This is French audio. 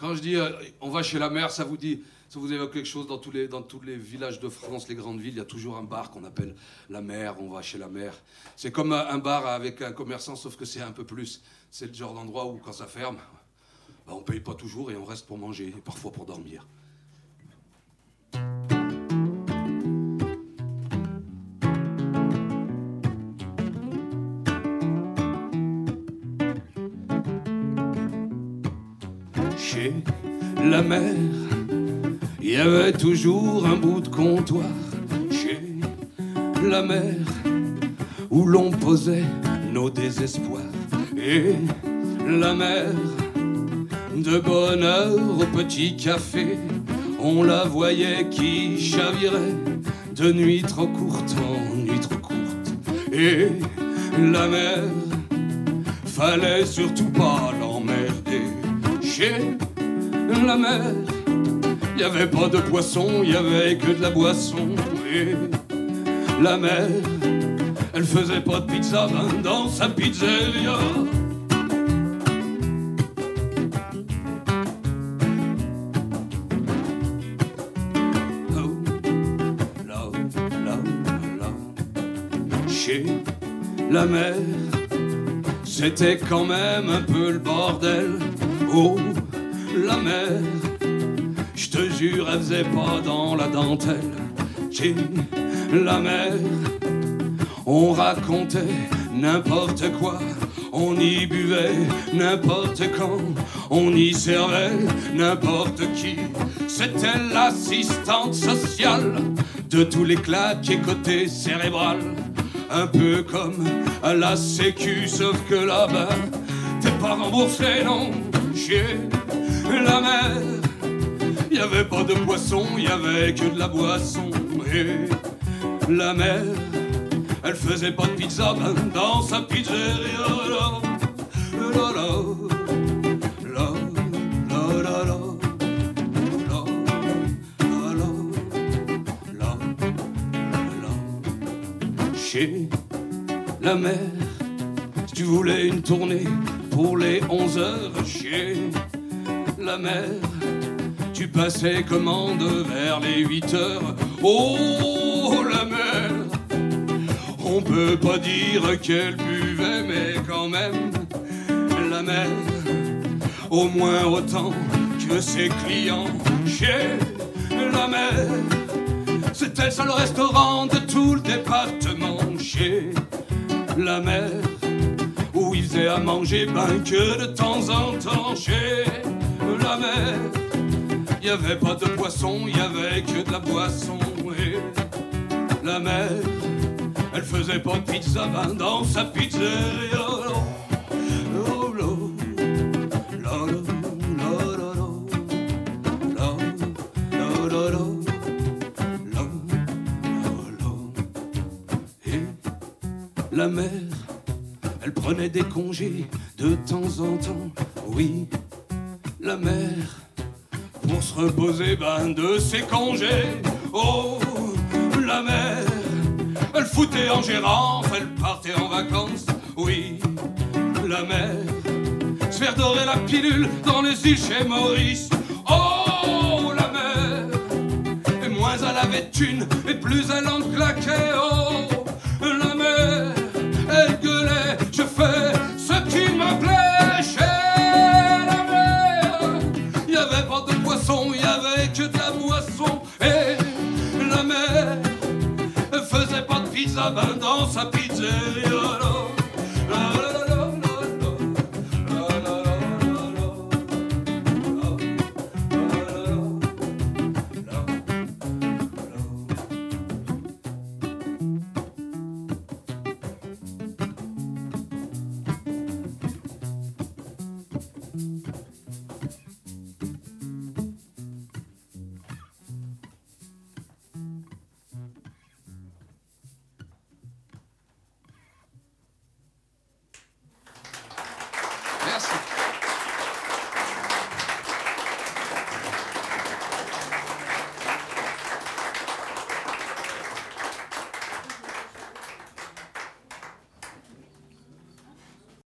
Quand je dis on va chez la mer, ça vous évoque quelque chose dans tous les villages de France, les grandes villes, il y a toujours un bar qu'on appelle la mer, on va chez la mer. C'est comme un bar avec un commerçant, sauf que c'est un peu plus. C'est le genre d'endroit où quand ça ferme, bah, on paye pas toujours et on reste pour manger, et parfois pour dormir. Chez la mer, il y avait toujours un bout de comptoir. Chez la mer, où l'on posait nos désespoirs. Et la mer, de bonne heure au petit café, on la voyait qui chavirait de nuit trop courte en nuit trop courte. Et la mer, fallait surtout pas l'emmerder. Chez la mer, y avait pas de poisson, y avait que de la boisson. Et la mer, elle faisait pas de pizza dans sa pizzeria. Chez la mer, c'était quand même un peu le bordel. Oh, la mer, je te jure, elle faisait pas dans la dentelle. Chez la mer, on racontait n'importe quoi, on y buvait n'importe quand, on y servait n'importe qui. C'était l'assistante sociale de tous les claques côté cérébral. Un peu comme à la sécu, sauf que là-bas, t'es pas remboursé, non. Chez la mer, y avait pas de poisson, y avait que de la boisson. Et la mer, elle faisait pas de pizza dans sa pizzeria. La, la, la, la, la, la. Chez la mer, si tu voulais une tournée pour les 11 heures, chez la mer, tu passais commande vers les 8 heures. Oh, la mer, on peut pas dire qu'elle buvait, mais quand même, la mer, au moins autant que ses clients. Chez la mer, c'était le seul restaurant de tout le département. Chez la mer, où il faisait à manger ben que de temps en temps. Chez la mer, y avait pas de poisson, y avait que de la boisson. Et la mer, elle faisait pas de pizza ben dans sa pizzeria. Oh, oh, la mer, elle prenait des congés de temps en temps. Oui, la mer, pour se reposer ben de ses congés. Oh, la mer, elle foutait en gérance, elle partait en vacances. Oui, la mer, se faire dorer la pilule dans les îles chez Maurice. Oh, la mer, et moins elle avait de thunes, et plus elle en claquait. Oh, la mer, elle gueulait, je fais ce qui me plaît. Chez la mer, y avait pas de poisson, y avait que de la boisson. Et la mer, elle faisait pas de pizza ben dans sa pizzeria. La, la, la,